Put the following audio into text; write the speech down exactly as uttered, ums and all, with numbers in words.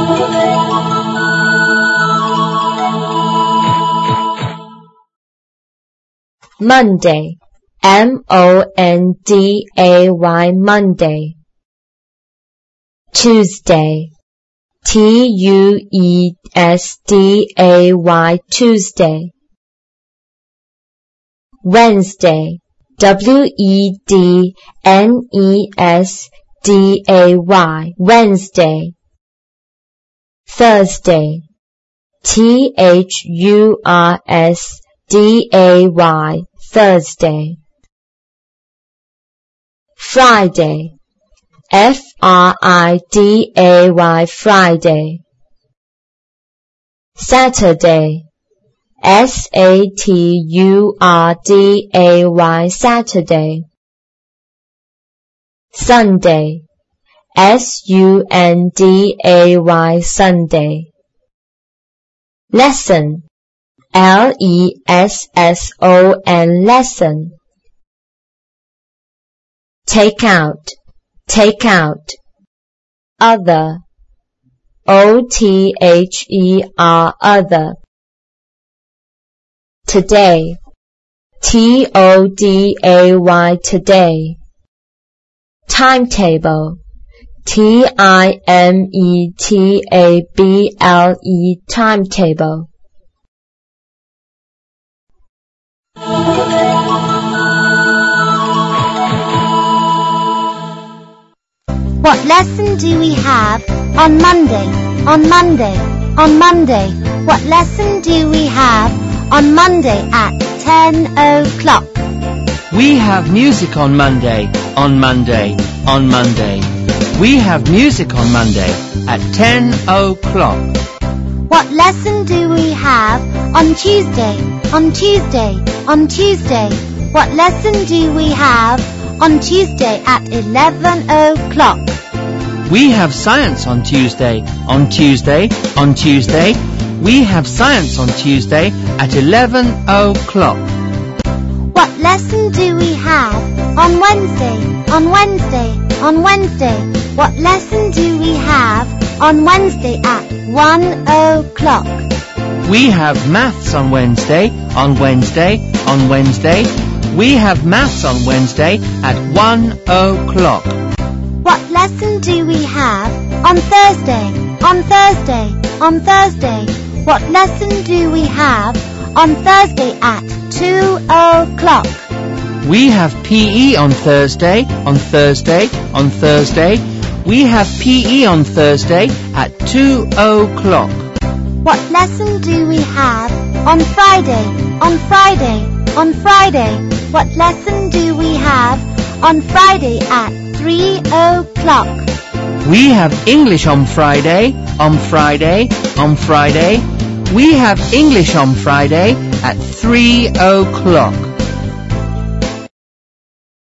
Monday, M O N D A Y, Monday. Tuesday, T U E S D A Y, Tuesday. Wednesday, W E D N E S D A Y, Wednesday. Thursday, T H U R S D A Y, Thursday. Friday, F R I D A Y, Friday. Saturday, S A T U R D A Y, Saturday. Sunday, S U N D A Y, Sunday. Lesson, L E S S O N, lesson. Take out, take out. Other, O T H E R, other. Today, T O D A Y, today. Timetable, T I M E T A B L E, timetable. What lesson do we have on Monday? On Monday, on Monday. What lesson do we have on Monday at ten o'clock? We have music on Monday, on Monday, on Monday. We have music on Monday at ten o'clock. What lesson do we have on Tuesday? On Tuesday, on Tuesday. What lesson do we have on Tuesday at eleven o'clock? We have science on Tuesday, on Tuesday, on Tuesday. We have science on Tuesday at eleven o'clock. What lesson do we have on Wednesday? On Wednesday, on Wednesday. What lesson do we have on Wednesday at one o'clock? We have maths on Wednesday, on Wednesday, on Wednesday. We have maths on Wednesday at one o'clock. What lesson do we have on Thursday? On Thursday, on Thursday. What lesson do we have on Thursday at two o'clock? We have P E on Thursday, on Thursday, on Thursday. We have P E on Thursday at two o'clock. What lesson do we have on Friday? On Friday, on Friday. What lesson do we have on Friday at three o'clock? We have English on Friday, on Friday, on Friday. We have English on Friday at three o'clock.